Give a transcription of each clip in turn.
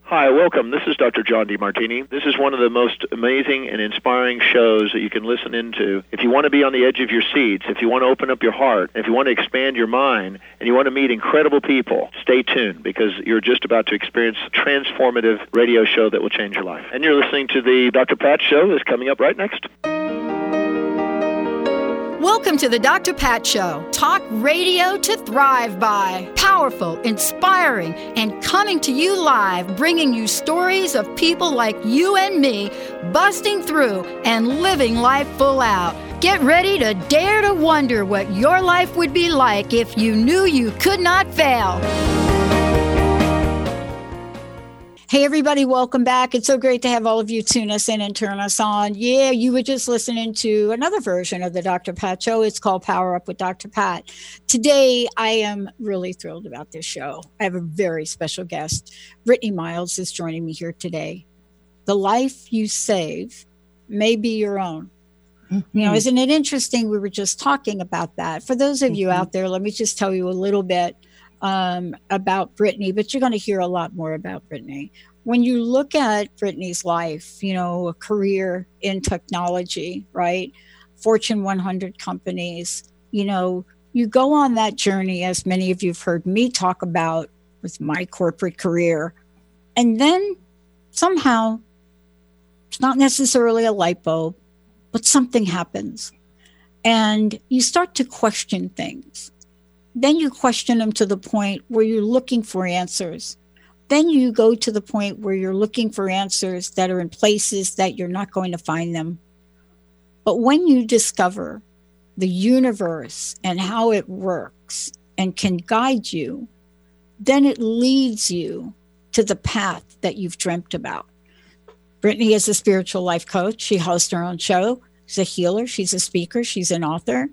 Hi, welcome. This is Dr. John DeMartini. This is one of the most amazing and inspiring shows that you can listen into. If you want to be on the edge of your seats, if you want to open up your heart, if you want to expand your mind, and you want to meet incredible people, stay tuned because you're just about to experience a transformative radio show that will change your life. And you're listening to the Dr. Pat Show that's coming up right next. Welcome to the Dr. Pat Show. Talk radio to thrive by. Powerful, inspiring, and coming to you live, bringing you stories of people like you and me, busting through and living life full out. Get ready to dare to wonder what your life would be like if you knew you could not fail. Hey, everybody, welcome back. It's so great to have all of you tune us in and turn us on. Yeah, you were just listening to another version of the Dr. Pat Show. It's called Power Up with Dr. Pat. Today, I am really thrilled about this show. I have a very special guest. Brittany Miles is joining me here today. The life you save may be your own. Mm-hmm. You know, isn't it interesting? We were just talking about that. For those of you out there, let me just tell you a little bit about Brittany, but you're going to hear a lot more about Brittany. When you look at Brittany's life, you know, a career in technology, right? Fortune 100 companies, you know, you go on that journey, as many of you have heard me talk about with my corporate career. And then somehow, it's not necessarily a light bulb, but something happens. And you start to question things. Then you question them to the point where you're looking for answers. Then you go to the point where you're looking for answers that are in places that you're not going to find them. But when you discover the universe and how it works and can guide you, then it leads you to the path that you've dreamt about. Brittany is a spiritual life coach. She hosts her own show. She's a healer. She's a speaker. She's an author.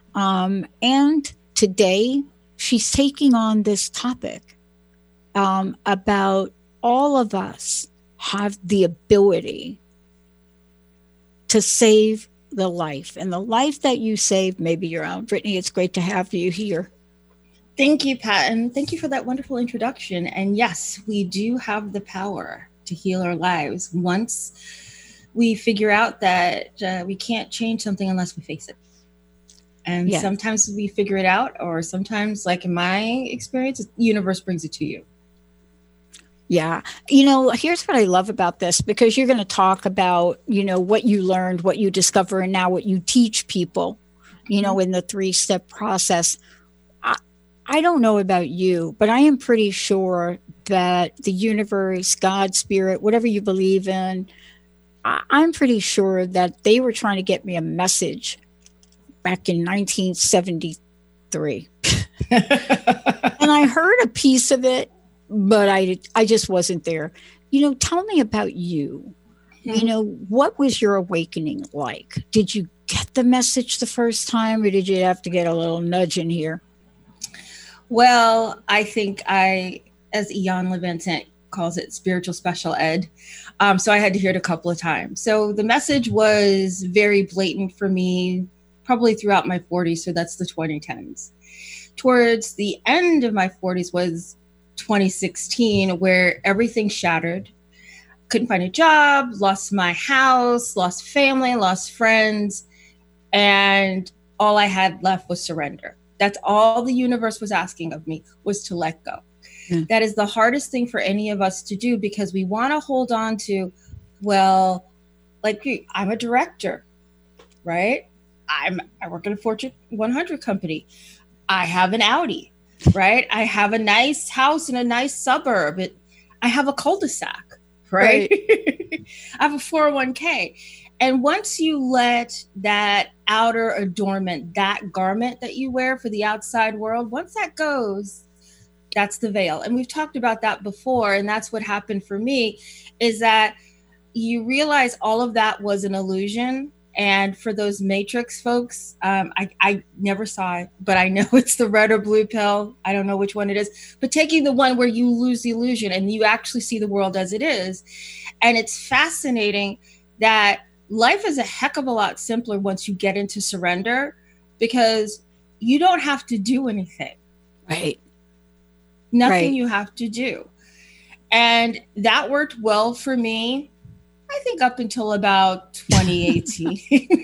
And today, she's taking on this topic about all of us have the ability to save the life. And the life that you save may be your own. Brittany, it's great to have you here. Thank you, Pat. And thank you for that wonderful introduction. And yes, we do have the power to heal our lives once we figure out that we can't change something unless we face it. And yes. Sometimes we figure it out, or sometimes, like in my experience, the universe brings it to you. Yeah. You know, here's what I love about this, because you're going to talk about, you know, what you learned, what you discover, and now what you teach people, you know, in the 3-step process. I don't know about you, but I am pretty sure that the universe, God, spirit, whatever you believe in, I'm pretty sure that they were trying to get me a message back in 1973. And I heard a piece of it, but I just wasn't there. You know, tell me about you. Mm-hmm. You know, what was your awakening like? Did you get the message the first time, or did you have to get a little nudge in here? Well, I think as Ian Levinsett calls it, spiritual special ed. So I had to hear it a couple of times. So the message was very blatant for me, probably throughout my 40s. So that's the 2010s. Towards the end of my 40s was 2016, where everything shattered. Couldn't find a job, lost my house, lost family, lost friends. And all I had left was surrender. That's all the universe was asking of me, was to let go. Mm. That is the hardest thing for any of us to do, because we want to hold on to, well, like I'm a director, right? I work at a Fortune 100 company. I have an Audi, right? I have a nice house in a nice suburb. I have a cul-de-sac, right? I have a 401k. And once you let that outer adornment, that garment that you wear for the outside world, once that goes, that's the veil. And we've talked about that before. And that's what happened for me, is that you realize all of that was an illusion. And for those Matrix folks, I never saw it, but I know it's the red or blue pill. I don't know which one it is, but taking the one where you lose the illusion and you actually see the world as it is. And it's fascinating that life is a heck of a lot simpler once you get into surrender, because you don't have to do anything. Right. Nothing you have to do. And that worked well for me, I think, up until about 2018.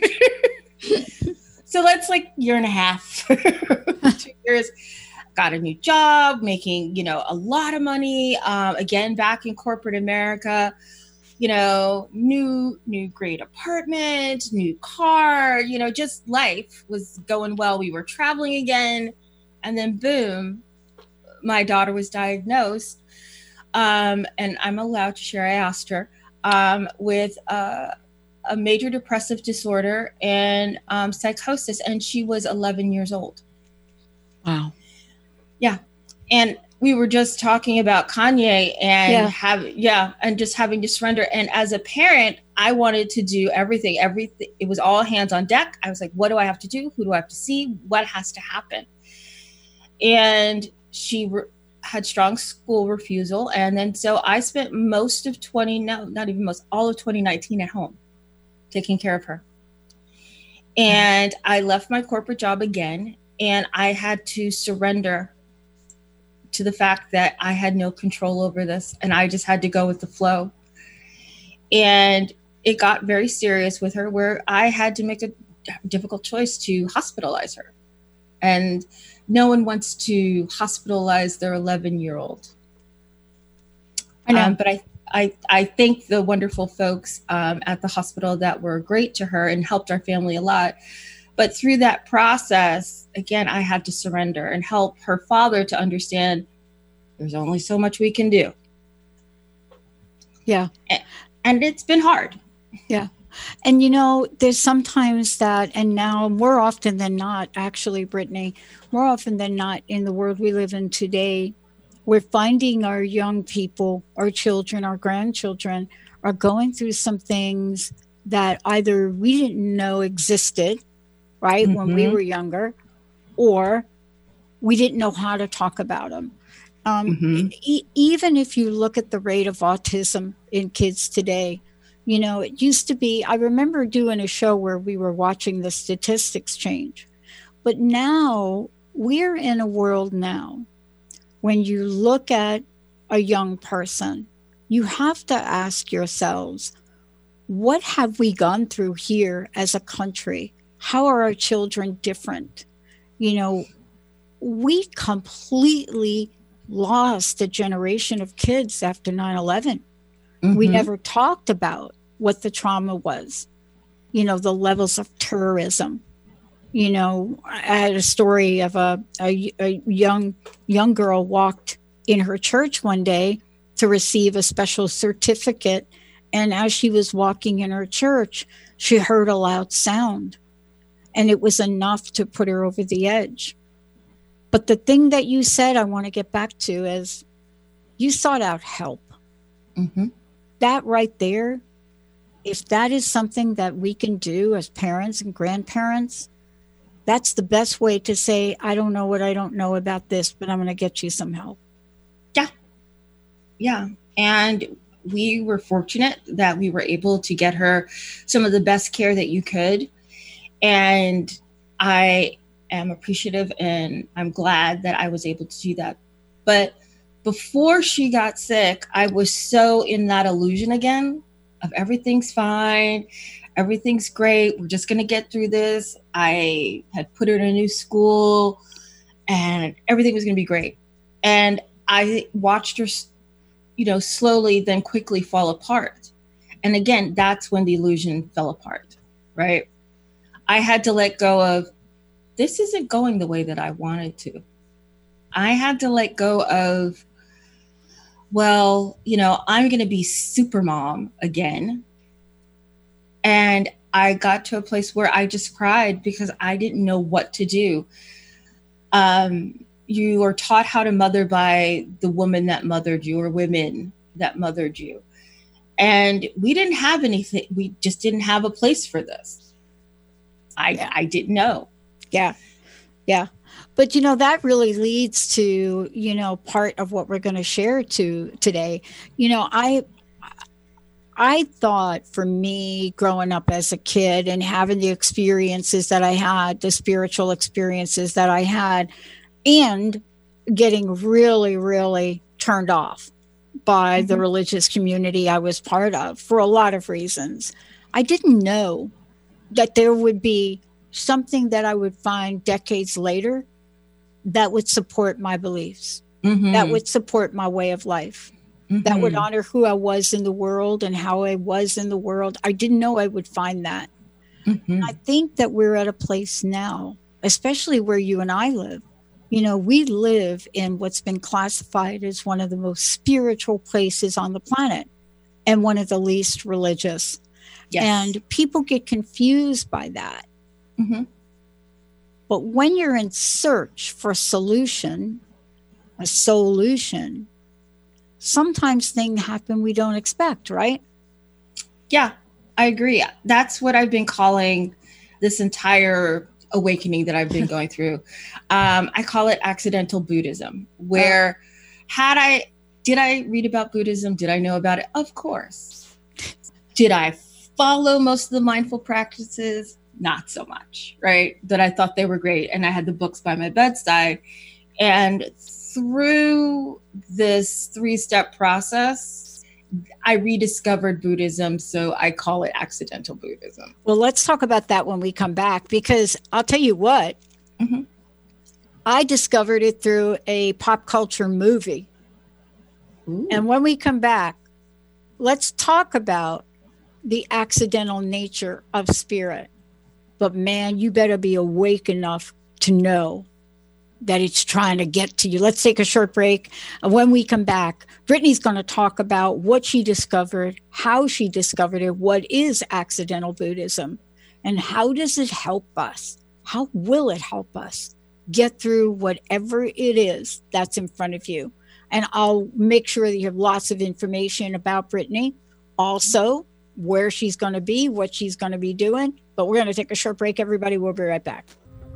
So that's like year and a half, 2 years. Got a new job, making, a lot of money. Again, back in corporate America, new great apartment, new car, just life was going well. We were traveling again. And then boom, my daughter was diagnosed. And I'm allowed to share, I asked her, with a major depressive disorder and psychosis. And she was 11 years old. Wow. Yeah. And we were just talking about Kanye and and just having to surrender. And as a parent, I wanted to do everything. It was all hands on deck. I was like, what do I have to do? Who do I have to see? What has to happen? And she had strong school refusal. And then so I spent all of 2019 at home taking care of her. And I left my corporate job again, and I had to surrender to the fact that I had no control over this, and I just had to go with the flow. And it got very serious with her, where I had to make a difficult choice to hospitalize her. And no one wants to hospitalize their 11-year-old. I know. But I thank the wonderful folks at the hospital that were great to her and helped our family a lot. But through that process, again, I had to surrender and help her father to understand there's only so much we can do. Yeah. And it's been hard. Yeah. And, there's sometimes that, and now more often than not, actually, Brittany, more often than not in the world we live in today, we're finding our young people, our children, our grandchildren are going through some things that either we didn't know existed, right, when we were younger, or we didn't know how to talk about them. Even if you look at the rate of autism in kids today, it used to be, I remember doing a show where we were watching the statistics change. But now we're in a world now, when you look at a young person, you have to ask yourselves, what have we gone through here as a country? How are our children different? We completely lost a generation of kids after 9/11. We never talked about what the trauma was, the levels of terrorism. I had a story of a young girl walked in her church one day to receive a special certificate. And as she was walking in her church, she heard a loud sound, and it was enough to put her over the edge. But the thing that you said I want to get back to is you sought out help. That right there, if that is something that we can do as parents and grandparents, that's the best way to say, I don't know what I don't know about this, but I'm going to get you some help. Yeah. And we were fortunate that we were able to get her some of the best care that you could. And I am appreciative, and I'm glad that I was able to do that. But before she got sick, I was so in that illusion again of everything's fine, everything's great, we're just going to get through this. I had put her in a new school, and everything was going to be great. And I watched her, slowly then quickly fall apart. And again, that's when the illusion fell apart, right? I had to let go of, this isn't going the way that I wanted to. I had to let go of, I'm going to be super mom again. And I got to a place where I just cried because I didn't know what to do. You are taught how to mother by the woman that mothered you, or women that mothered you. And we didn't have anything. We just didn't have a place for this. I didn't know. Yeah. Yeah. But, that really leads to, part of what we're going to share today. I thought, for me, growing up as a kid and having the experiences that I had, the spiritual experiences that I had, and getting really, really turned off by the religious community I was part of for a lot of reasons. I didn't know that there would be something that I would find decades later that would support my beliefs, that would support my way of life, that would honor who I was in the world and how I was in the world. I didn't know I would find that. I think that we're at a place now, especially where you and I live. You know, we live in what's been classified as one of the most spiritual places on the planet and one of the least religious. Yes. And people get confused by that. But when you're in search for a solution, sometimes things happen we don't expect, right? Yeah, I agree. That's what I've been calling this entire awakening that I've been going through. I call it accidental Buddhism, where did I read about Buddhism? Did I know about it? Of course. Did I follow most of the mindful practices? Not so much, right? But I thought they were great. And I had the books by my bedside. And through this 3-step process, I rediscovered Buddhism. So I call it accidental Buddhism. Well, let's talk about that when we come back, because I'll tell you what, I discovered it through a pop culture movie. Ooh. And when we come back, let's talk about the accidental nature of spirit. But man, you better be awake enough to know that it's trying to get to you. Let's take a short break. And when we come back, Brittany's going to talk about what she discovered, how she discovered it, what is accidental Buddhism, and how does it help us? How will it help us get through whatever it is that's in front of you? And I'll make sure that you have lots of information about Brittany. Also, where she's going to be, what she's going to be doing. But we're going to take a short break, everybody. We'll be right back.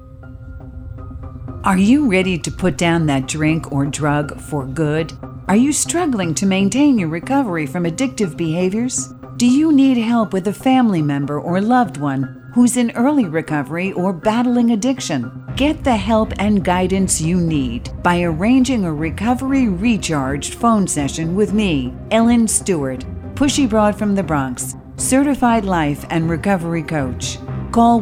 Are you ready to put down that drink or drug for good? Are you struggling to maintain your recovery from addictive behaviors? Do you need help with a family member or loved one who's in early recovery or battling addiction? Get the help and guidance you need by arranging a Recovery Recharged phone session with me, Ellen Stewart, Pushy Broad from the Bronx, certified life and recovery coach. Call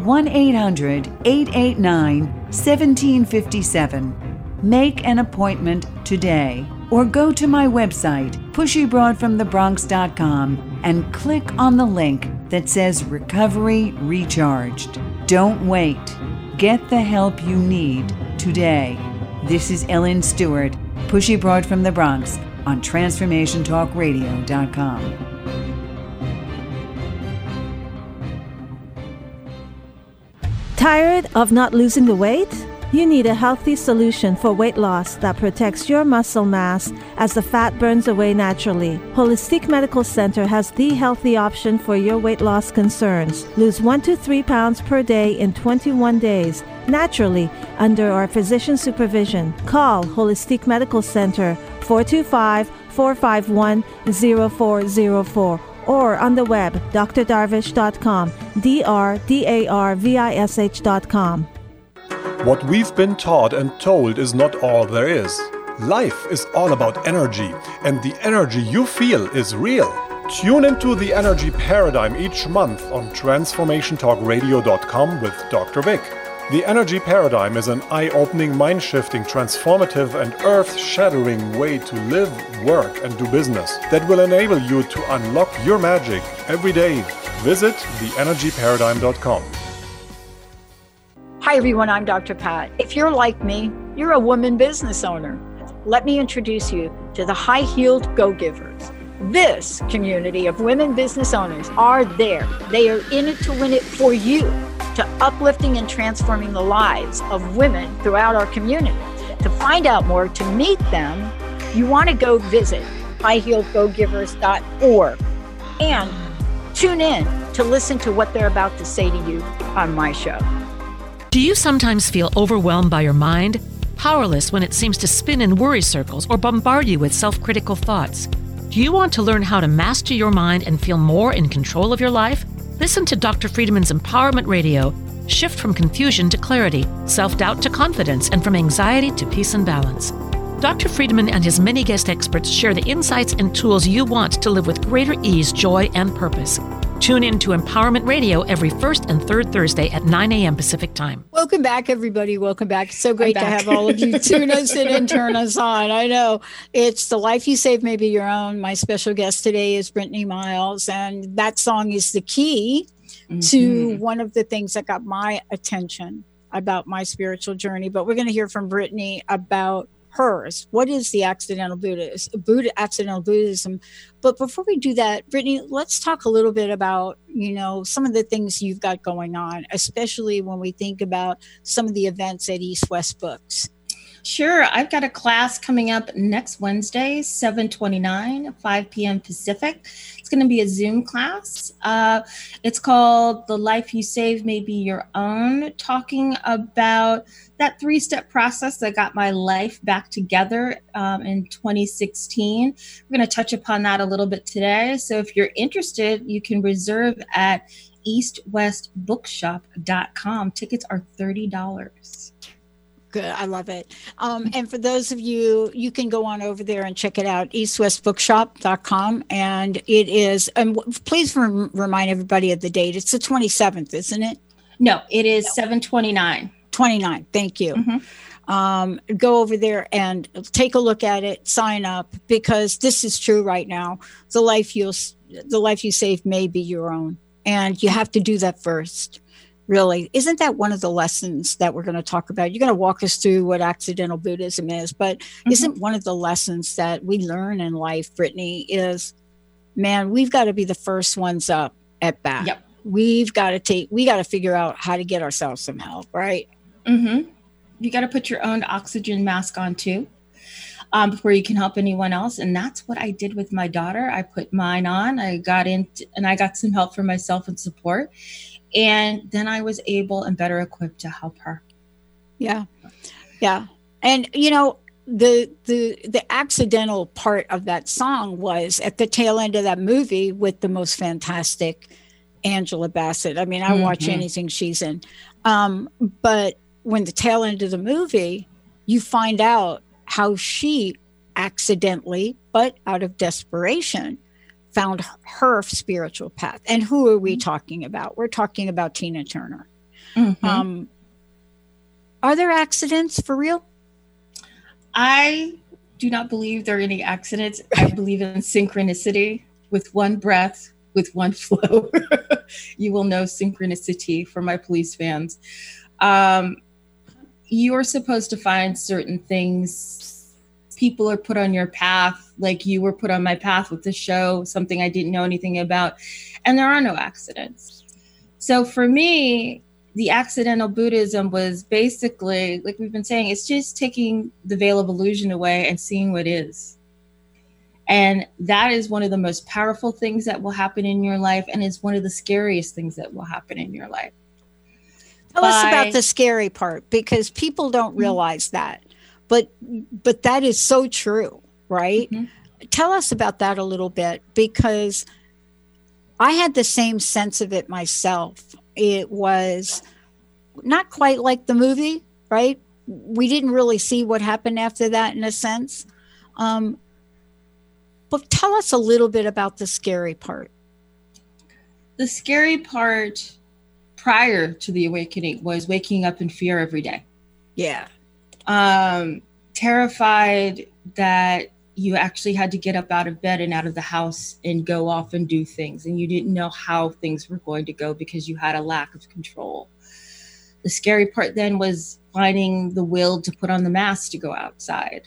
1-800-889-1757. Make an appointment today or go to my website, pushybroadfromthebronx.com, and click on the link that says Recovery Recharged. Don't wait. Get the help you need today. This is Ellen Stewart, Pushy Broad from the Bronx, on TransformationTalkRadio.com. Tired of not losing the weight? You need a healthy solution for weight loss that protects your muscle mass as the fat burns away naturally. Holistic Medical Center has the healthy option for your weight loss concerns. Lose 1 to 3 pounds per day in 21 days, naturally, under our physician supervision. Call Holistic Medical Center 425-451-0404 or on the web, drdarvish.com, drdarvish.com. What we've been taught and told is not all there is. Life is all about energy, and the energy you feel is real. Tune into the Energy Paradigm each month on TransformationTalkRadio.com with Dr. Vic. The Energy Paradigm is an eye-opening, mind-shifting, transformative, and earth-shattering way to live, work, and do business that will enable you to unlock your magic every day. Visit theenergyparadigm.com. Hi, everyone. I'm Dr. Pat. If you're like me, you're a woman business owner. Let me introduce you to the High-Heeled Go-Givers. This community of women business owners are there. They are in it to win it for you, to uplifting and transforming the lives of women throughout our community. To find out more, to meet them, you want to go visit highheeledgogivers.org and tune in to listen to what they're about to say to you on my show. Do you sometimes feel overwhelmed by your mind? Powerless when it seems to spin in worry circles or bombard you with self-critical thoughts? Do you want to learn how to master your mind and feel more in control of your life? Listen to Dr. Friedman's Empowerment Radio. Shift from confusion to clarity, self-doubt to confidence, and from anxiety to peace and balance. Dr. Friedman and his many guest experts share the insights and tools you want to live with greater ease, joy, and purpose. Tune in to Empowerment Radio every first and third Thursday at 9 a.m. Pacific Time. Welcome back, everybody. Welcome back. It's so great to have all of you tune us in and turn us on. I know it's The Life You Save May Be Your Own. My special guest today is Brittany Miles, and that song is the key to one of the things that got my attention about my spiritual journey. But we're going to hear from Brittany about hers. What is the accidental accidental Buddhism? But before we do that, Brittany, let's talk a little bit about, some of the things you've got going on, especially when we think about some of the events at East West Books. Sure. I've got a class coming up next Wednesday, 7/29, 5 p.m. Pacific. It's going to be a Zoom class. It's called The Life You Save May Be Your Own, talking about that 3-step process that got my life back together in 2016. We're going to touch upon that a little bit today. So if you're interested, you can reserve at eastwestbookshop.com. Tickets are $30. Good. I love it. And for those of you, you can go on over there and check it out, eastwestbookshop.com. And it is, and please remind everybody of the date. It's the 27th, isn't it? No, it is 7/29. 29. Thank you. Go over there and take a look at it, sign up, because this is true right now. The life you save may be your own. And you have to do that first. Really, isn't that one of the lessons that we're going to talk about? You're going to walk us through what accidental Buddhism is, but isn't one of the lessons that we learn in life, Brittany, is, man, we've got to be the first ones up at bat. Yep. We got to figure out how to get ourselves some help, right? You got to put your own oxygen mask on too, before you can help anyone else. And that's what I did with my daughter. I put mine on, I got some help for myself and support. And then I was able and better equipped to help her. Yeah. Yeah. And, the accidental part of that song was at the tail end of that movie with the most fantastic Angela Bassett. I mean, I watch anything she's in. But when the tail end of the movie, you find out how she accidentally, but out of desperation, found her spiritual path. And who are we talking about? We're talking about Tina Turner. Are there accidents for real? I do not believe there are any accidents. I believe in synchronicity. With one breath, with one flow. You will know synchronicity for my police fans. You're supposed to find certain things. People are put on your path, like you were put on my path with the show, something I didn't know anything about, and there are no accidents. So for me, the accidental Buddhism was basically, like we've been saying, it's just taking the veil of illusion away and seeing what is. And that is one of the most powerful things that will happen in your life, and it's one of the scariest things that will happen in your life. Tell us about the scary part, because people don't realize that. But that is so true, right? Tell us about that a little bit, because I had the same sense of it myself. It was not quite like the movie, right? We didn't really see what happened after that in a sense. But tell us a little bit about the scary part. The scary part prior to the awakening was waking up in fear every day. Yeah. Terrified that you actually had to get up out of bed and out of the house and go off and do things. And you didn't know how things were going to go because you had a lack of control. The scary part then was finding the will to put on the mask to go outside.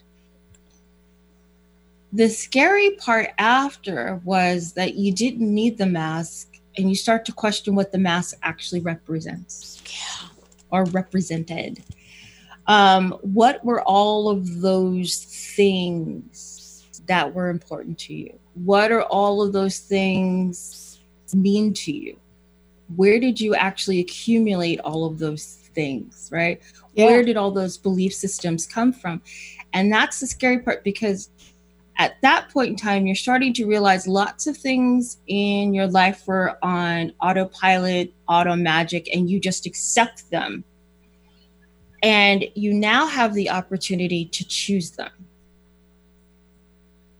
The scary part after was that you didn't need the mask, and you start to question what the mask actually represents or represented. What were all of those things that were important to you? What are all of those things mean to you? Where did you actually accumulate all of those things, right? Yeah. Where did all those belief systems come from? And that's the scary part, because at that point in time, you're starting to realize lots of things in your life were on autopilot, auto magic, and you just accept them. And you now have the opportunity to choose them.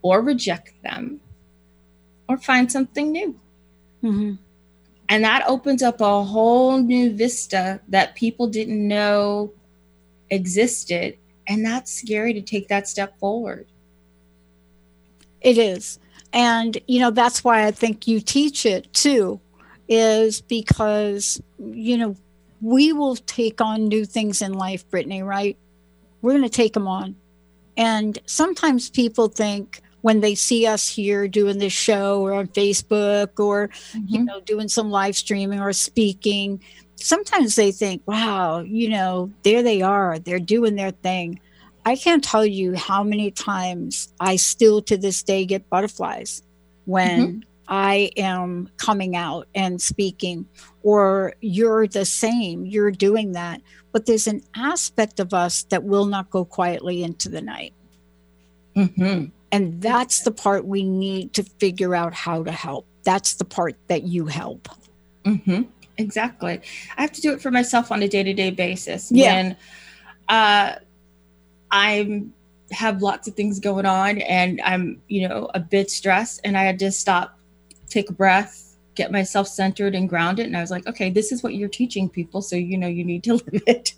or reject them or find something new. Mm-hmm. And that opens up a whole new vista that people didn't know existed. And that's scary to take that step forward. It is. And, that's why I think you teach it too, is because, we will take on new things in life, Brittany, right? We're going to take them on. And sometimes people think when they see us here doing this show or on Facebook or, doing some live streaming or speaking, sometimes they think, wow, there they are, they're doing their thing. I can't tell you how many times I still to this day get butterflies when I am coming out and speaking, or you're the same, you're doing that. But there's an aspect of us that will not go quietly into the night. Mm-hmm. And that's the part we need to figure out how to help. That's the part that you help. Mm-hmm. Exactly. I have to do it for myself on a day-to-day basis. Yeah. When I have lots of things going on and I'm, a bit stressed, and I had to stop, take a breath, get myself centered and grounded. And I was like, okay, this is what you're teaching people. So, you need to live it.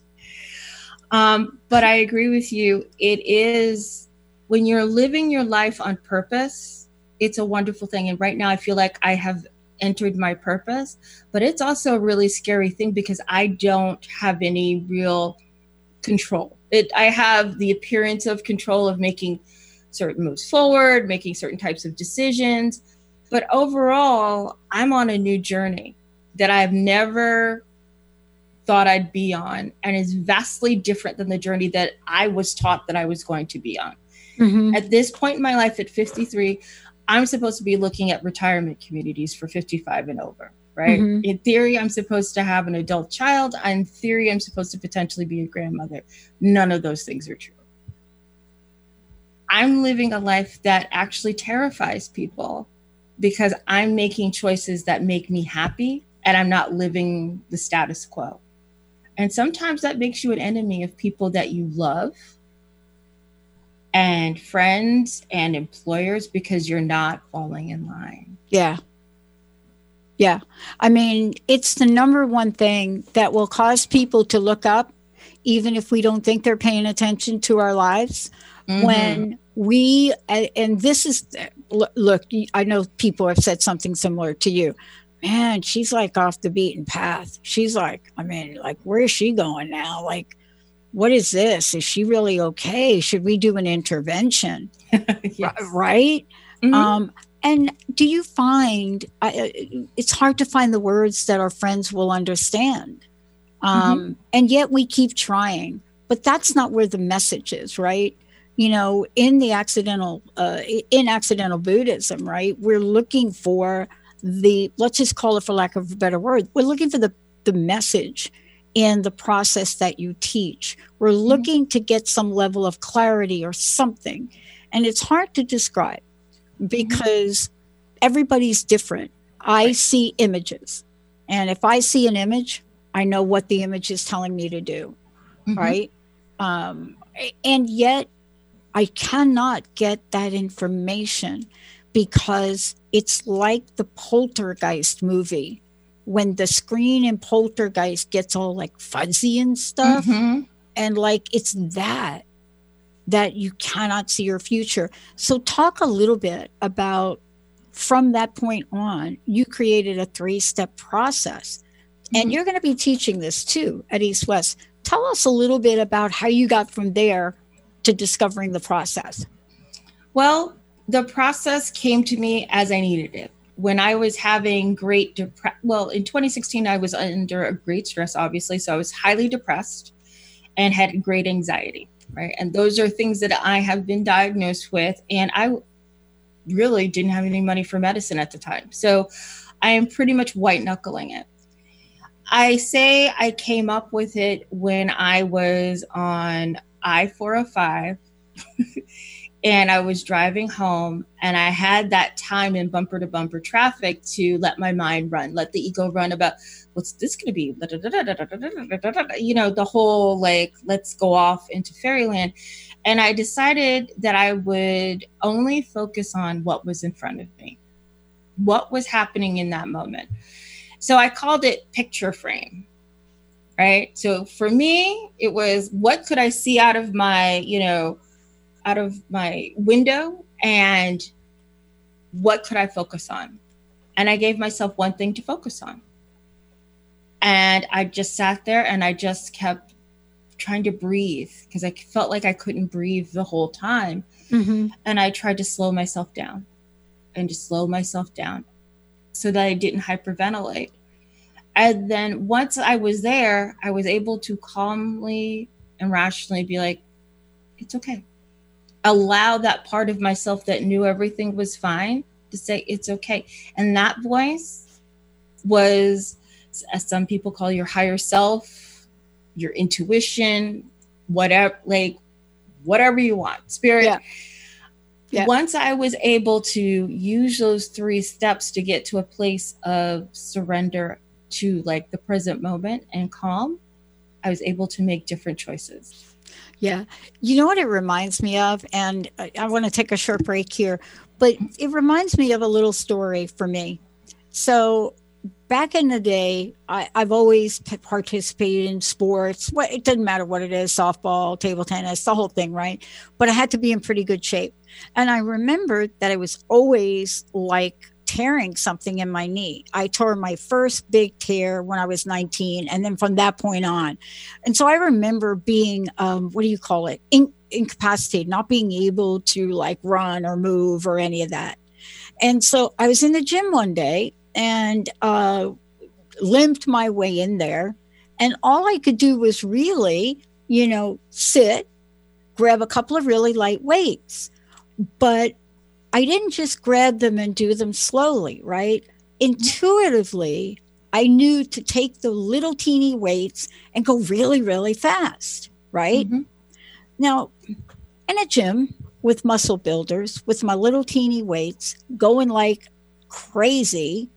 But I agree with you. It is, when you're living your life on purpose, it's a wonderful thing. And right now I feel like I have entered my purpose, but it's also a really scary thing because I don't have any real control. I have the appearance of control of making certain moves forward, making certain types of decisions. But overall, I'm on a new journey that I've never thought I'd be on, and is vastly different than the journey that I was taught that I was going to be on. Mm-hmm. At this point in my life, at 53, I'm supposed to be looking at retirement communities for 55 and over, right? Mm-hmm. In theory, I'm supposed to have an adult child. In theory, I'm supposed to potentially be a grandmother. None of those things are true. I'm living a life that actually terrifies people because I'm making choices that make me happy, and I'm not living the status quo. And sometimes that makes you an enemy of people that you love, and friends and employers, because you're not falling in line. Yeah. Yeah. I mean, it's the number one thing that will cause people to look up, even if we don't think they're paying attention to our lives. Mm-hmm. When we, and this is, look, I know people have said something similar to you. Man, she's like off the beaten path. She's like, where is she going now? Like, what is this? Is she really okay? Should we do an intervention? Yes. Right? Mm-hmm. And do you find it's hard to find the words that our friends will understand? And yet we keep trying, but that's not where the message is, right? In the accidental Buddhism, right? We're looking for let's just call it, for lack of a better word, we're looking for the message in the process that you teach. We're looking to get some level of clarity or something. And it's hard to describe because everybody's different. I see images. And if I see an image, I know what the image is telling me to do. Right? And yet I cannot get that information because it's like the Poltergeist movie. When the screen in Poltergeist gets all like fuzzy and stuff, and like it's that you cannot see your future. So talk a little bit about, from that point on, you created a 3-step process, and you're going to be teaching this too at East West. Tell us a little bit about how you got from there to discovering the process. Well, the process came to me as I needed it. When I was having in 2016, I was under a great stress, obviously. So I was highly depressed and had great anxiety, right? And those are things that I have been diagnosed with. And I really didn't have any money for medicine at the time. So I am pretty much white knuckling it. I say I came up with it when I was on I-405 And I was driving home, and I had that time in bumper to bumper traffic to let my mind run, let the ego run about what's this going to be? You know, the whole like, let's go off into fairyland. And I decided that I would only focus on what was in front of me, what was happening in that moment. So I called it picture frame, right? So for me, it was, what could I see out of my, out of my window, and what could I focus on? And I gave myself one thing to focus on. And I just sat there and I just kept trying to breathe, because I felt like I couldn't breathe the whole time. Mm-hmm. And I tried to slow myself down and just slow myself down so that I didn't hyperventilate. And then once I was there, I was able to calmly and rationally be like, it's okay. Allow that part of myself that knew everything was fine to say, it's okay. And that voice was, as some people call, your higher self, your intuition, whatever you want, spirit. Yeah. Yeah. Once I was able to use those 3 steps to get to a place of surrender to like the present moment and calm, I was able to make different choices. Yeah. You know what it reminds me of? And I want to take a short break here, but it reminds me of a little story for me. So back in the day, I've always participated in sports. It doesn't matter what it is, softball, table tennis, the whole thing, right? But I had to be in pretty good shape. And I remembered that I was always like tearing something in my knee. I tore my first big tear when I was 19, and then from that point on. And so I remember being, incapacitated, not being able to like run or move or any of that. And so I was in the gym one day and limped my way in there. And all I could do was really, sit, grab a couple of really light weights. But I didn't just grab them and do them slowly, right? Intuitively, I knew to take the little teeny weights and go really, really fast, right? Mm-hmm. Now, in a gym with muscle builders, with my little teeny weights, going like crazy,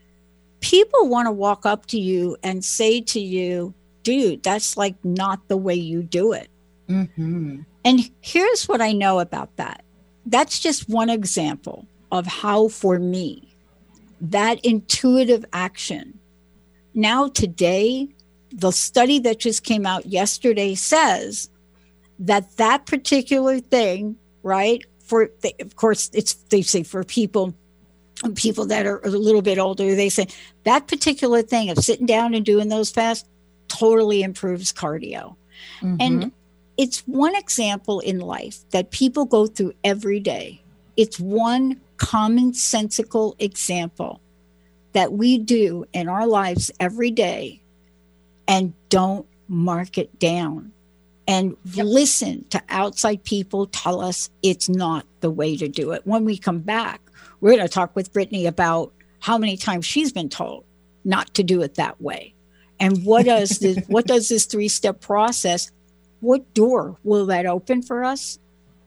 people want to walk up to you and say to you, dude, that's like not the way you do it. Mm-hmm. And here's what I know about that. That's just one example of how, for me, that intuitive action. Now, today, the study that just came out yesterday says that particular thing, right? Of course, they say for people that are a little bit older, they say that particular thing of sitting down and doing those fasts totally improves cardio. Mm-hmm. And it's one example in life that people go through every day. It's one commonsensical example that we do in our lives every day and don't mark it down and listen to outside people tell us it's not the way to do it. When we come back, we're going to talk with Brittany about how many times she's been told not to do it that way. And what does this 3-step process, what door will that open for us?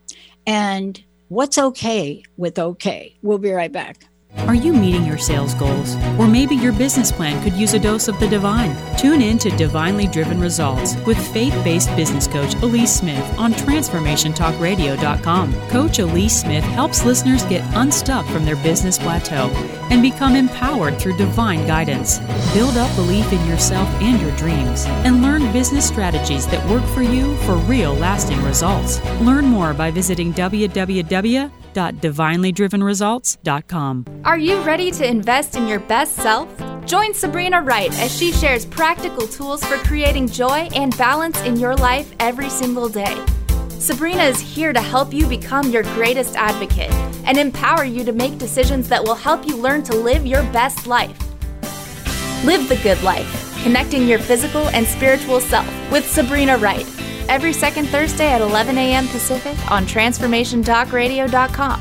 And what's okay with okay? We'll be right back. Are you meeting your sales goals? Or maybe your business plan could use a dose of the divine. Tune in to Divinely Driven Results with faith-based business coach Elise Smith on TransformationTalkRadio.com. Coach Elise Smith helps listeners get unstuck from their business plateau and become empowered through divine guidance. Build up belief in yourself and your dreams, and learn business strategies that work for you for real lasting results. Learn more by visiting www.divinelydrivenresults.com. Are you ready to invest in your best self? Join Sabrina Wright as she shares practical tools for creating joy and balance in your life every single day. Sabrina is here to help you become your greatest advocate and empower you to make decisions that will help you learn to live your best life. Live the good life, connecting your physical and spiritual self with Sabrina Wright. Every second Thursday at 11 a.m. Pacific on TransformationTalkRadio.com.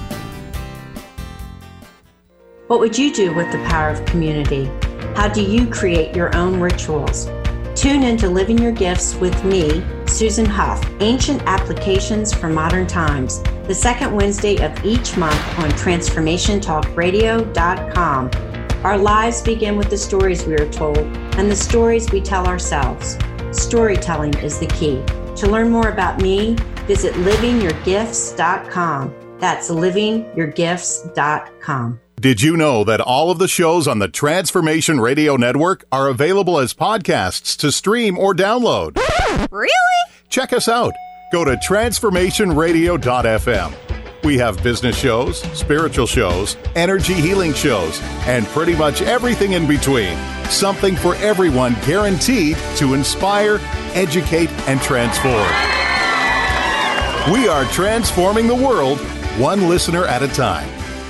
What would you do with the power of community? How do you create your own rituals? Tune in to Living Your Gifts with me, Susan Huff, Ancient Applications for Modern Times, the second Wednesday of each month on TransformationTalkRadio.com. Our lives begin with the stories we are told and the stories we tell ourselves. Storytelling is the key. To learn more about me, visit livingyourgifts.com. That's livingyourgifts.com. Did you know that all of the shows on the Transformation Radio Network are available as podcasts to stream or download? Really? Check us out. Go to transformationradio.fm. We have business shows, spiritual shows, energy healing shows, and pretty much everything in between. Something for everyone, guaranteed to inspire, educate, and transform. We are transforming the world, one listener at a time.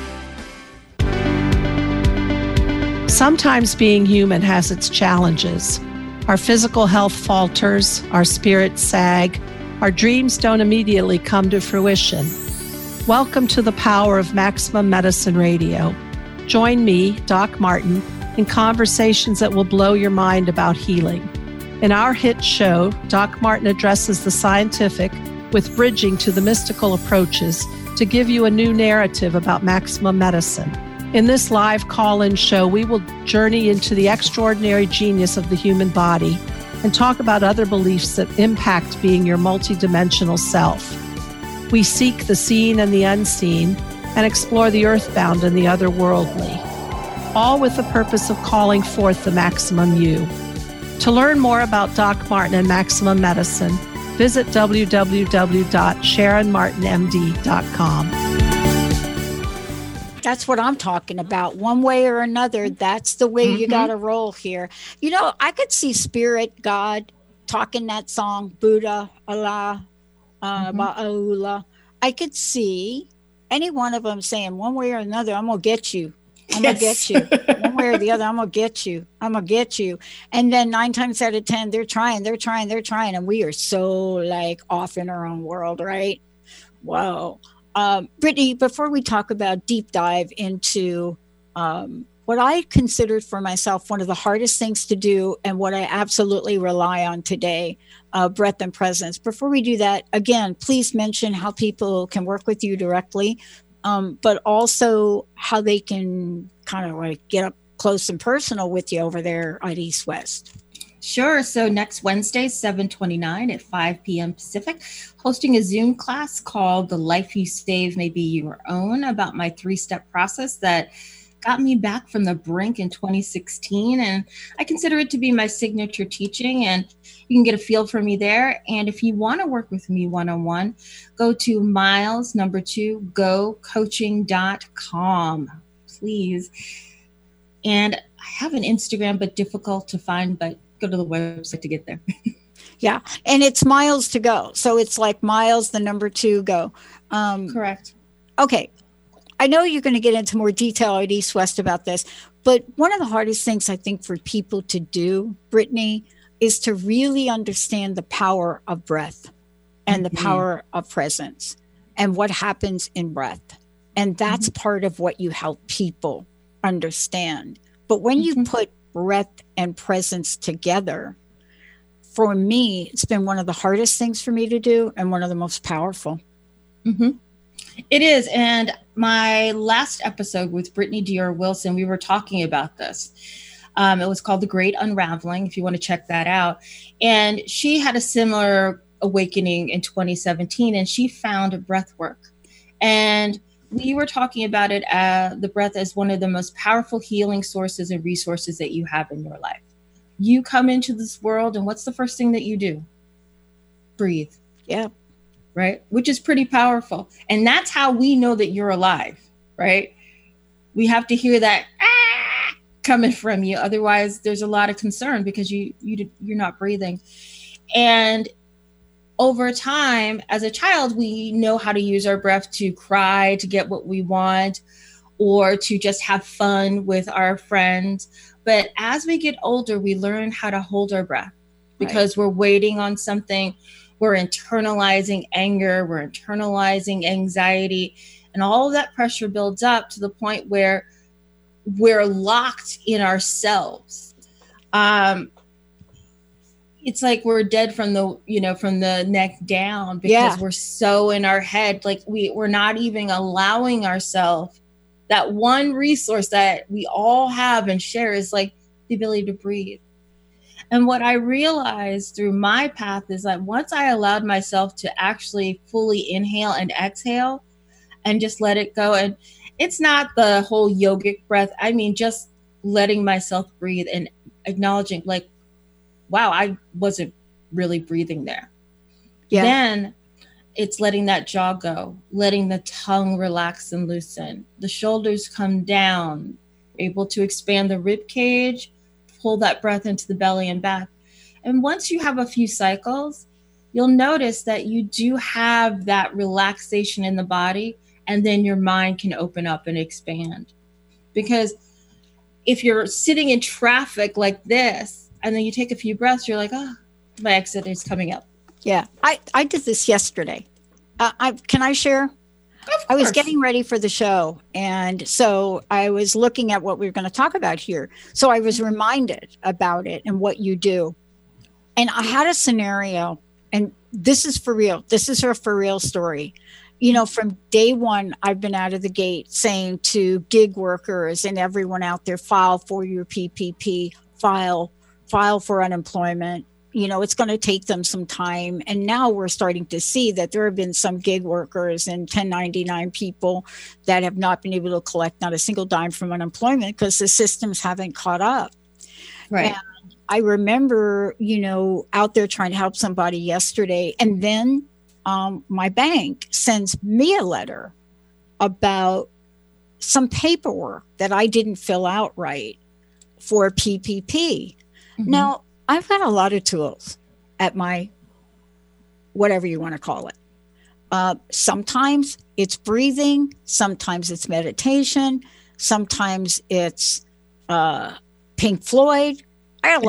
Sometimes being human has its challenges. Our physical health falters, our spirits sag, our dreams don't immediately come to fruition. Welcome to the power of Maximum Medicine Radio. Join me, Doc Martin, in conversations that will blow your mind about healing. In our hit show, Doc Martin addresses the scientific with bridging to the mystical approaches to give you a new narrative about maximum medicine. In this live call-in show, we will journey into the extraordinary genius of the human body and talk about other beliefs that impact being your multidimensional self. We seek the seen and the unseen and explore the earthbound and the otherworldly, all with the purpose of calling forth the maximum you. To learn more about Doc Martin and Maximum Medicine, visit www.sharonmartinmd.com. That's what I'm talking about. One way or another, that's the way you got to roll here. You know, I could see Spirit, God, talking that song, Buddha, Allah, Ba'ula. I could see any one of them saying one way or another, I'm going to get you. I'm going to get you. One way or the other, I'm going to get you. I'm going to get you. And then 9 times out of 10, they're trying. And we are so like off in our own world, right? Whoa. Brittany, before we talk about deep dive into what I considered for myself one of the hardest things to do and what I absolutely rely on today, breath and presence. Before we do that, again, please mention how people can work with you directly, but also how they can kind of like get up close and personal with you over there at East West. Sure. So next Wednesday, 7/29 at 5 p.m. Pacific, hosting a Zoom class called The Life You Save May Be Your Own, about my 3-step process that got me back from the brink in 2016. And I consider it to be my signature teaching, and you can get a feel for me there. And if you want to work with me one-on-one, go to miles2gocoaching.com, please. And I have an Instagram, but difficult to find, but go to the website to get there. Yeah. And it's miles to go. So it's like miles, the number 2 go. Correct. Okay. I know you're going to get into more detail at East West about this, but one of the hardest things I think for people to do, Brittany, is to really understand the power of breath and the power of presence and what happens in breath. And that's part of what you help people understand. But when you put breath and presence together, for me, it's been one of the hardest things for me to do and one of the most powerful. It is. And my last episode with Brittany Dior Wilson, we were talking about this. It was called The Great Unraveling, if you want to check that out. And she had a similar awakening in 2017, and she found breath work. And we were talking about it, the breath as one of the most powerful healing sources and resources that you have in your life. You come into this world, and what's the first thing that you do? Breathe. Yeah. Right? Which is pretty powerful. And that's how we know that you're alive, right? We have to hear that coming from you. Otherwise, there's a lot of concern because you're not breathing. And over time, as a child, we know how to use our breath to cry, to get what we want, or to just have fun with our friends. But as we get older, we learn how to hold our breath because we're waiting on something. We're internalizing anger, we're internalizing anxiety, and all of that pressure builds up to the point where we're locked in ourselves. it's like we're dead from the neck down, because we're so in our head. Like we're not even allowing ourselves that one resource that we all have and share, is like the ability to breathe. And what I realized through my path is that once I allowed myself to actually fully inhale and exhale and just let it go, and it's not the whole yogic breath, I mean, just letting myself breathe and acknowledging, like, wow, I wasn't really breathing there. Yeah. Then it's letting that jaw go, letting the tongue relax and loosen, the shoulders come down, able to expand the rib cage, pull that breath into the belly and back. And once you have a few cycles, you'll notice that you do have that relaxation in the body, and then your mind can open up and expand. Because if you're sitting in traffic like this, and then you take a few breaths, you're like, oh, my exit is coming up. Yeah, I did this yesterday. Can I share? I was getting ready for the show, and so I was looking at what we were going to talk about here. So I was reminded about it and what you do. And I had a scenario, and this is for real. This is a for real story. You know, from day one, I've been out of the gate saying to gig workers and everyone out there, file for your PPP, file for unemployment. You know, it's going to take them some time. And now we're starting to see that there have been some gig workers and 1099 people that have not been able to collect not a single dime from unemployment because the systems haven't caught up. Right. And I remember, you know, out there trying to help somebody yesterday. And then my bank sends me a letter about some paperwork that I didn't fill out right for PPP. Now, I've got a lot of tools at my, whatever you want to call it. Sometimes it's breathing. Sometimes it's meditation. Sometimes it's Pink Floyd. I had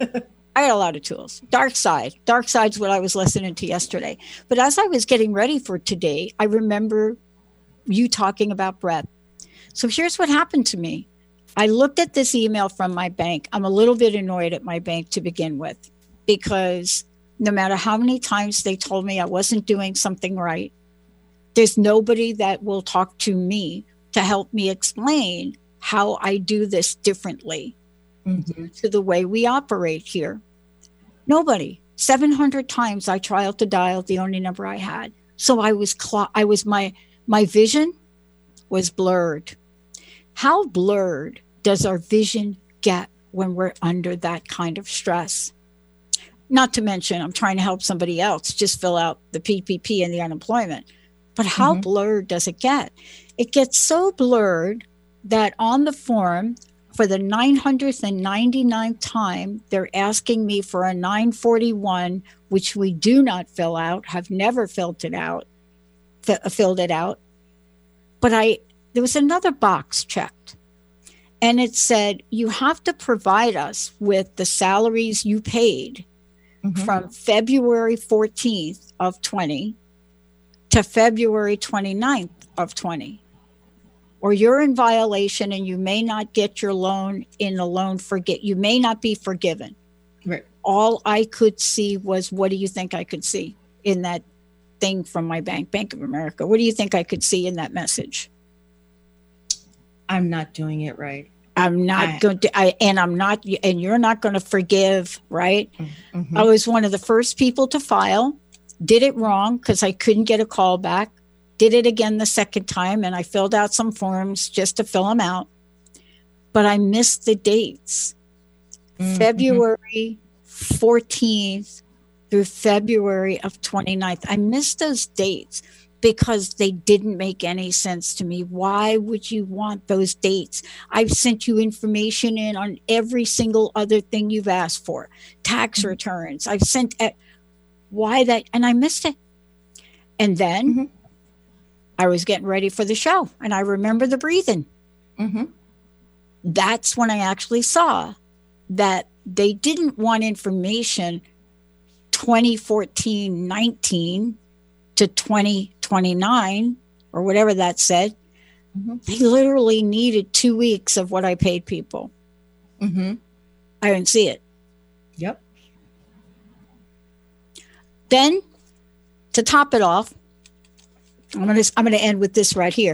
a lot of tools. Dark Side's what I was listening to yesterday. But as I was getting ready for today, I remember you talking about breath. So here's what happened to me. I looked at this email from my bank. I'm a little bit annoyed at my bank to begin with, because no matter how many times they told me I wasn't doing something right, there's nobody that will talk to me to help me explain how I do this differently to the way we operate here. Nobody. 700 times I tried to dial the only number I had. So my vision was blurred. How blurred does our vision get when we're under that kind of stress? Not to mention, I'm trying to help somebody else just fill out the PPP and the unemployment. But how blurred does it get? It gets so blurred that on the form, for the 999th time, they're asking me for a 941, which we do not fill out, have never filled it out. But there was another box checked, and it said, you have to provide us with the salaries you paid from February 14th of 20 to February 29th of 20, or you're in violation and you may not get your loan you may not be forgiven. Right. All I could see was, what do you think I could see in that thing from my bank, Bank of America? What do you think I could see in that message? I'm not doing it right. I'm not going to, and you're not going to forgive, right? I was one of the first people to file, did it wrong because I couldn't get a call back, did it again the second time, and I filled out some forms just to fill them out. But I missed the dates. February 14th through February of 29th. I missed those dates because they didn't make any sense to me. Why would you want those dates? I've sent you information in on every single other thing you've asked for. Tax returns. I've sent why that, and I missed it. And then I was getting ready for the show, and I remember the breathing. That's when I actually saw that they didn't want information 2014-19 to 2029 or whatever that said. They literally needed 2 weeks of what I paid people. I didn't see it. Yep. Then, to top it off, I'm gonna end with this right here.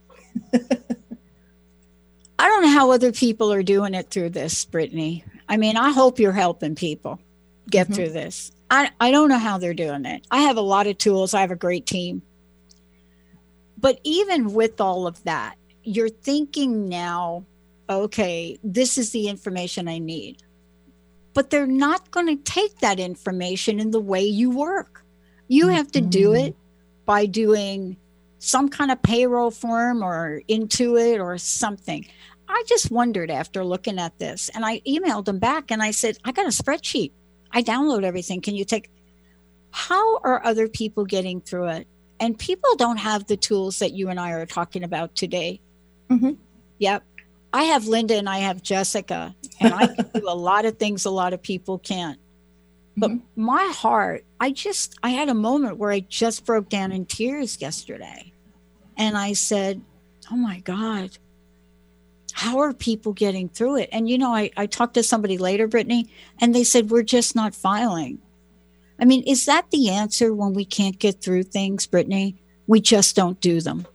I don't know how other people are doing it through this, Brittany. I mean, I hope you're helping people get through this. I don't know how they're doing it. I have a lot of tools. I have a great team. But even with all of that, you're thinking now, okay, this is the information I need. But they're not going to take that information in the way you work. You have to do it by doing some kind of payroll form or Intuit or something. I just wondered after looking at this, and I emailed them back and I said, I got a spreadsheet. I download everything. Can you take? How are other people getting through it? And people don't have the tools that you and I are talking about today. Yep. I have Linda and I have Jessica, and I can do a lot of things a lot of people can't. But my heart, I had a moment where I just broke down in tears yesterday. And I said, oh my God, how are people getting through it? And, you know, I talked to somebody later, Brittany, and they said, we're just not filing. I mean, is that the answer when we can't get through things, Brittany? We just don't do them.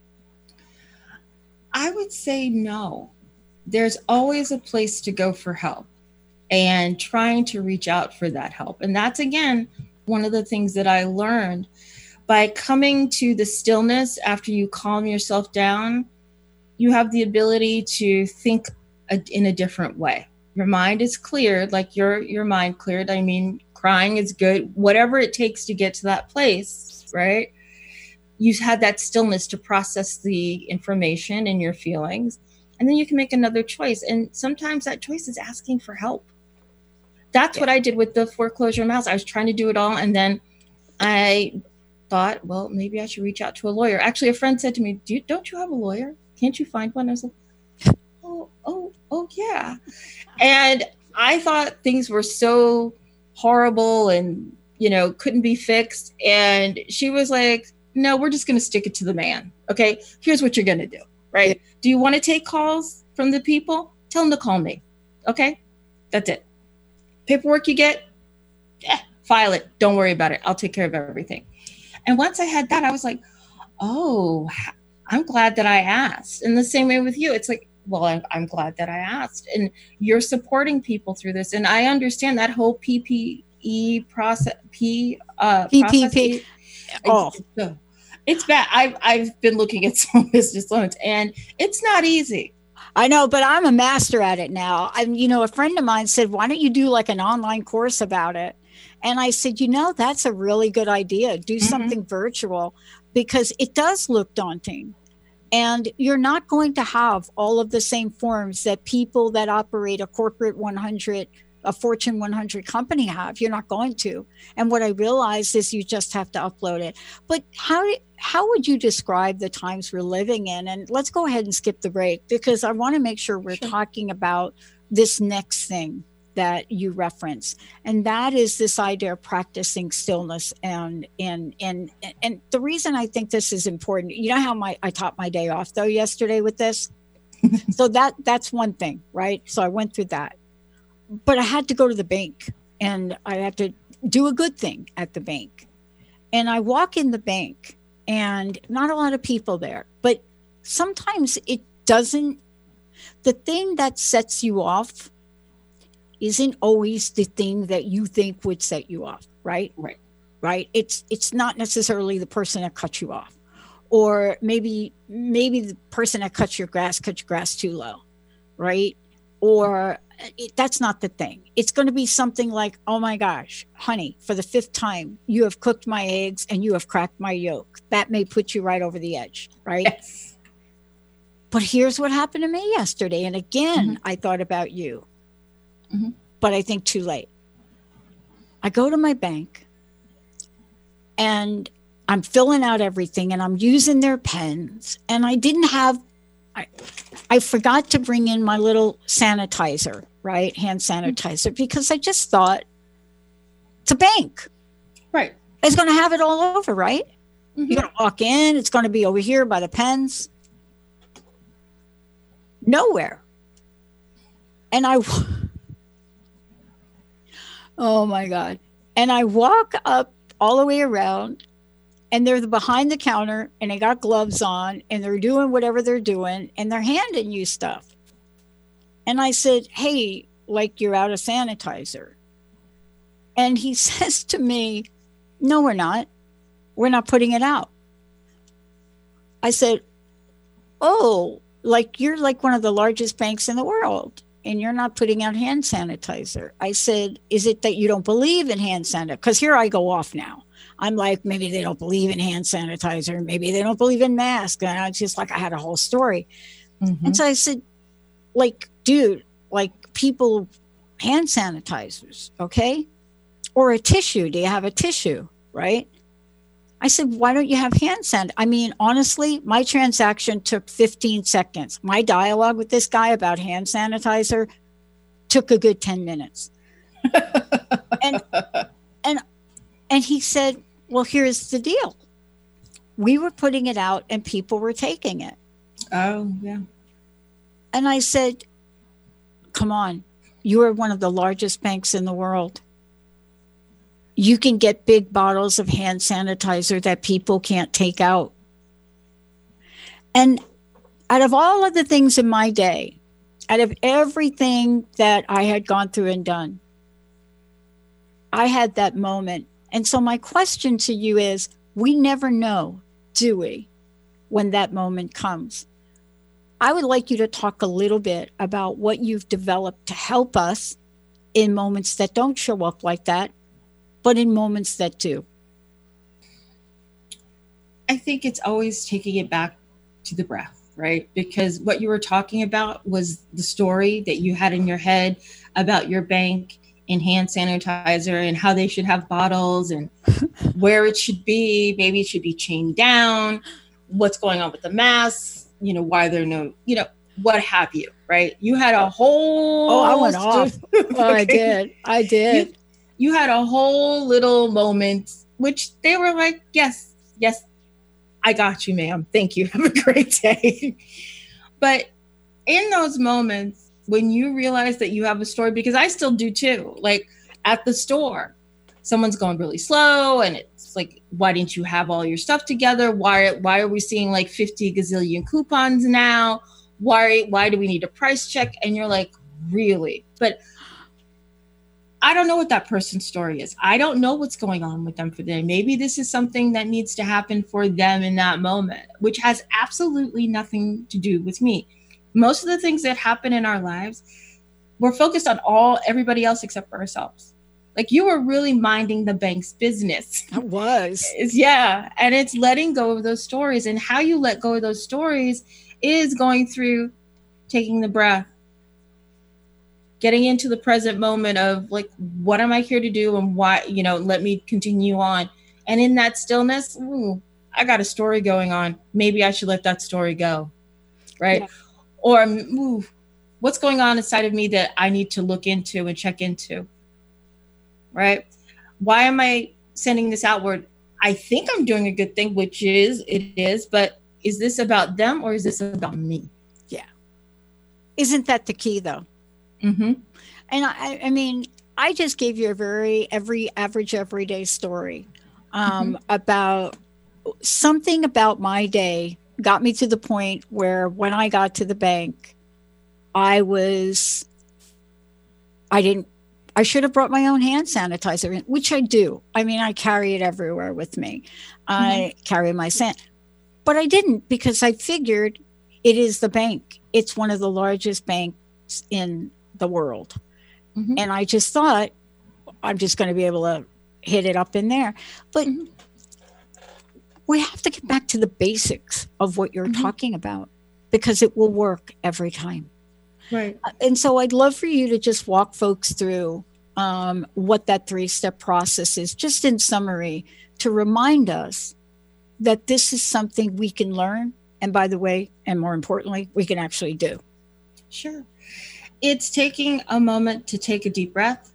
I would say no. There's always a place to go for help and trying to reach out for that help. And that's, again, one of the things that I learned by coming to the stillness after you calm yourself down. You have the ability to think in a different way. Your mind is cleared, like your mind cleared. I mean, crying is good, whatever it takes to get to that place, right? You've had that stillness to process the information and your feelings, and then you can make another choice. And sometimes that choice is asking for help. That's what I did with the foreclosure mouse. I was trying to do it all, and then I thought, well, maybe I should reach out to a lawyer. Actually, a friend said to me, don't you have a lawyer? Can't you find one? I was like, oh yeah. And I thought things were so horrible and, you know, couldn't be fixed. And she was like, no, we're just going to stick it to the man. Okay, here's what you're going to do, right? Yeah. Do you want to take calls from the people? Tell them to call me. Okay, that's it. Paperwork you get, file it. Don't worry about it. I'll take care of everything. And once I had that, I was like, oh, I'm glad that I asked. And the same way with you, it's like, well, I'm glad that I asked. And you're supporting people through this. And I understand that whole PPE process. PPP. It's bad. I've been looking at some business loans, and it's not easy. I know, but I'm a master at it now. A friend of mine said, why don't you do like an online course about it? And I said, that's a really good idea. Do something virtual, because it does look daunting. And you're not going to have all of the same forms that people that operate a corporate 100, a Fortune 100 company have. You're not going to. And what I realized is you just have to upload it. But how would you describe the times we're living in? And let's go ahead and skip the break, because I want to make sure we're talking about this next thing that you reference, and that is this idea of practicing stillness. And the reason I think this is important, you know how I topped my day off though yesterday with this. So that's one thing, right? So I went through that, but I had to go to the bank, and I had to do a good thing at the bank. And I walk in the bank, and not a lot of people there, but sometimes it doesn't. The thing that sets you off isn't always the thing that you think would set you off, right? Right. It's not necessarily the person that cuts you off, or maybe the person that cuts your grass too low, right? Or that's not the thing. It's going to be something like, oh my gosh, honey, for the 5th time, you have cooked my eggs and you have cracked my yolk. That may put you right over the edge, right? Yes. But here's what happened to me yesterday. And again, I thought about you. But I think too late. I go to my bank, and I'm filling out everything, and I'm using their pens, and I forgot to bring in my little sanitizer, right? Hand sanitizer, because I just thought it's a bank. Right. It's going to have it all over, right? You're going to walk in, it's going to be over here by the pens. Nowhere. And oh my God. And I walk up all the way around, and they're behind the counter, and they got gloves on, and they're doing whatever they're doing, and they're handing you stuff. And I said, hey, like, you're out of sanitizer. And he says to me, no, we're not. We're not putting it out. I said, oh, like, you're like one of the largest banks in the world, and you're not putting out hand sanitizer. I said, is it that you don't believe in hand sanitizer? Because here I go off now. I'm like, maybe they don't believe in hand sanitizer. Maybe they don't believe in masks. And I just like, I had a whole story. Mm-hmm. And so I said, like, dude, like, people, hand sanitizers, okay? Or a tissue. Do you have a tissue, right? I said, why don't you have hand sanitizer? I mean, honestly, my transaction took 15 seconds. My dialogue with this guy about hand sanitizer took a good 10 minutes. And he said, well, here's the deal. We were putting it out and people were taking it. Oh, yeah. And I said, come on, you are one of the largest banks in the world. You can get big bottles of hand sanitizer that people can't take out. And out of all of the things in my day, out of everything that I had gone through and done, I had that moment. And so my question to you is, we never know, do we, when that moment comes? I would like you to talk a little bit about what you've developed to help us in moments that don't show up like that, but in moments that do. I think it's always taking it back to the breath, right? Because what you were talking about was the story that you had in your head about your bank and hand sanitizer and how they should have bottles and where it should be. Maybe it should be chained down. What's going on with the masks? You know, why there are no, you know, what have you, right? You had a whole... Oh, I went off. Okay. I did. You had a whole little moment, which they were like, yes, I got you, ma'am. Thank you. Have a great day. But in those moments, when you realize that you have a story, because I still do too, like at the store, someone's going really slow and it's like, why didn't you have all your stuff together? Why are we seeing like 50 gazillion coupons now? Why do we need a price check? And you're like, really? But I don't know what that person's story is. I don't know what's going on with them for them. Maybe this is something that needs to happen for them in that moment, which has absolutely nothing to do with me. Most of the things that happen in our lives, we're focused on everybody else except for ourselves. Like, you were really minding the bank's business. I was. Yeah. And it's letting go of those stories. And how you let go of those stories is going through taking the breath, getting into the present moment of like, what am I here to do and why, you know, let me continue on. And in that stillness, I got a story going on. Maybe I should let that story go. Right. Yeah. Or what's going on inside of me that I need to look into and check into. Right. Why am I sending this outward? I think I'm doing a good thing, which it is, but is this about them or is this about me? Yeah. Isn't that the key though? Mm-hmm. And I mean, I just gave you a very average everyday story about something about my day got me to the point where when I got to the bank, I should have brought my own hand sanitizer in, which I do. I mean, I carry it everywhere with me. I carry my but I didn't, because I figured it is the bank. It's one of the largest banks in the world. Mm-hmm. And I just thought, I'm just going to be able to hit it up in there. But we have to get back to the basics of what you're talking about, because it will work every time. Right. And so I'd love for you to just walk folks through what that 3-step process is, just in summary, to remind us that this is something we can learn. And by the way, and more importantly, we can actually do. Sure. It's taking a moment to take a deep breath.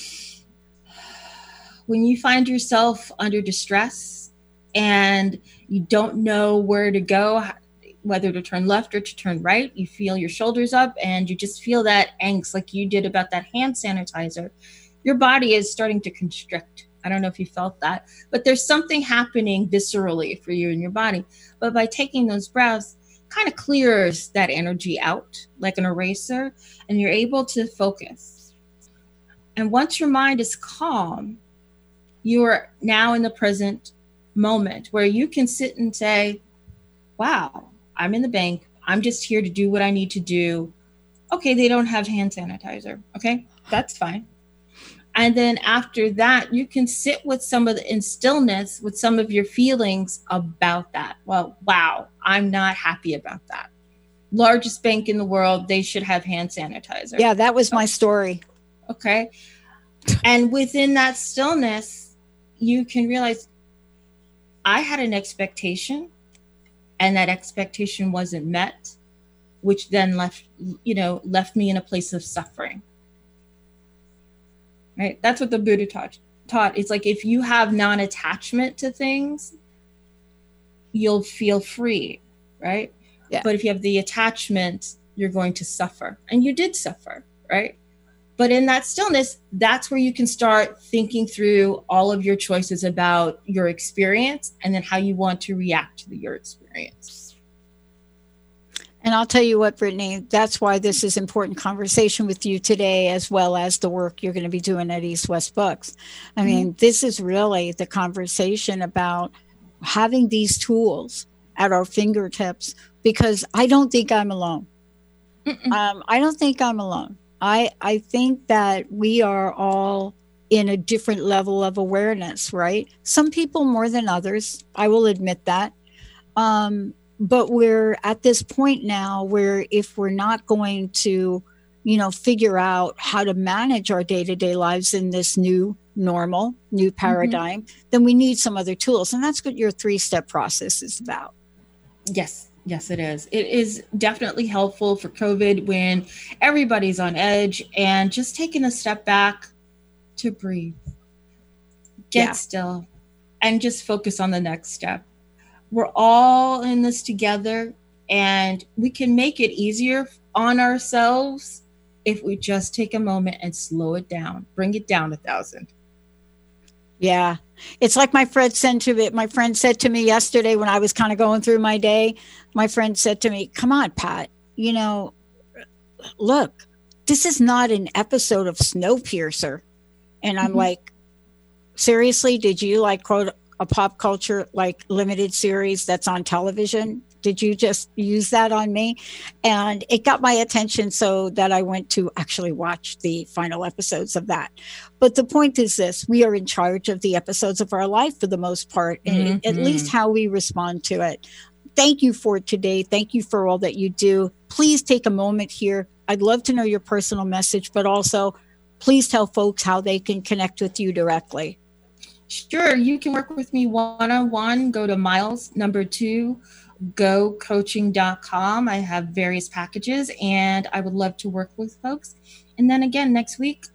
When you find yourself under distress and you don't know where to go, whether to turn left or to turn right, you feel your shoulders up and you just feel that angst like you did about that hand sanitizer. Your body is starting to constrict I don't know if you felt that, but there's something happening viscerally for you in your body. But by taking those breaths, kind of clears that energy out like an eraser, and you're able to focus. And once your mind is calm, you are now in the present moment where you can sit and say, wow, I'm in the bank. I'm just here to do what I need to do. Okay, they don't have hand sanitizer. Okay, that's fine. And then after that, you can sit with some of the in stillness with some of your feelings about that. Well, wow, I'm not happy about that. Largest bank in the world, they should have hand sanitizer. Yeah, that was my story. Okay. And within that stillness, you can realize I had an expectation and that expectation wasn't met, which then left me in a place of suffering. Right? That's what the Buddha taught. It's like if you have non-attachment to things, you'll feel free, right? Yeah. But if you have the attachment, you're going to suffer. And you did suffer, right? But in that stillness, that's where you can start thinking through all of your choices about your experience and then how you want to react to your experience. And I'll tell you what, Brittany, that's why this is important conversation with you today, as well as the work you're going to be doing at East West Books. I mean, this is really the conversation about having these tools at our fingertips, because I don't think I'm alone. I don't think I'm alone. I think that we are all in a different level of awareness, right? Some people more than others. I will admit that. But we're at this point now where if we're not going to, figure out how to manage our day-to-day lives in this new normal, new paradigm, then we need some other tools. And that's what your 3-step process is about. Yes, it is. It is definitely helpful for COVID when everybody's on edge, and just taking a step back to breathe, get still, and just focus on the next step. We're all in this together, and we can make it easier on ourselves if we just take a moment and slow it down, bring it down 1,000. Yeah. It's like my friend said to me yesterday when I was kind of going through my day. My friend said to me, come on, Pat, look, this is not an episode of Snowpiercer. And I'm like, seriously, did you quote a pop culture limited series that's on television? Did you just use that on me? And it got my attention so that I went to actually watch the final episodes of that. But the point is this: we are in charge of the episodes of our life for the most part, and at least how we respond to it. Thank you for today. Thank you for all that you do. Please take a moment here. I'd love to know your personal message, but also please tell folks how they can connect with you directly. Sure. You can work with me one-on-one. Go to Miles 2 gocoaching.com. I have various packages, and I would love to work with folks. And then again, next week,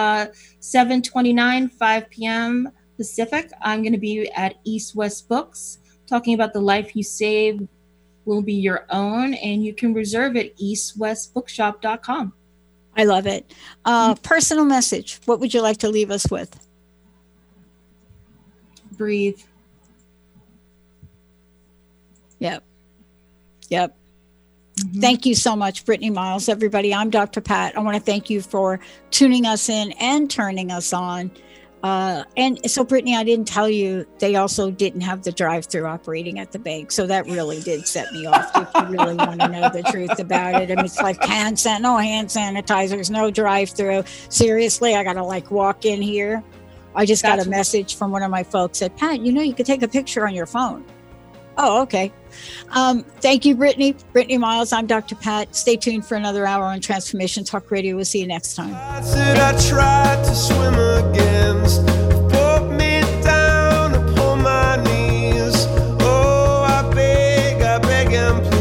7/29, 5 p.m. Pacific, I'm going to be at East West Books talking about the life you save will be your own, and you can reserve at eastwestbookshop.com. I love it. Personal message. What would you like to leave us with? Breathe. Yep. Thank you so much, Brittany Miles. Everybody, I'm Dr. Pat. I want to thank you for tuning us in and turning us on. And so, Brittany, I didn't tell you, they also didn't have the drive-through operating at the bank. So that really did set me off, if you really want to know the truth about it. I mean, it's like no hand sanitizers, no drive-through. Seriously, I got to walk in here. I just got a message from one of my folks said, Pat, you could take a picture on your phone. Oh, okay. Thank you, Brittany. Brittany Miles. I'm Dr. Pat. Stay tuned for another hour on Transformation Talk Radio. We'll see you next time. I tried to swim against, put me down upon my knees. Oh, I beg and please.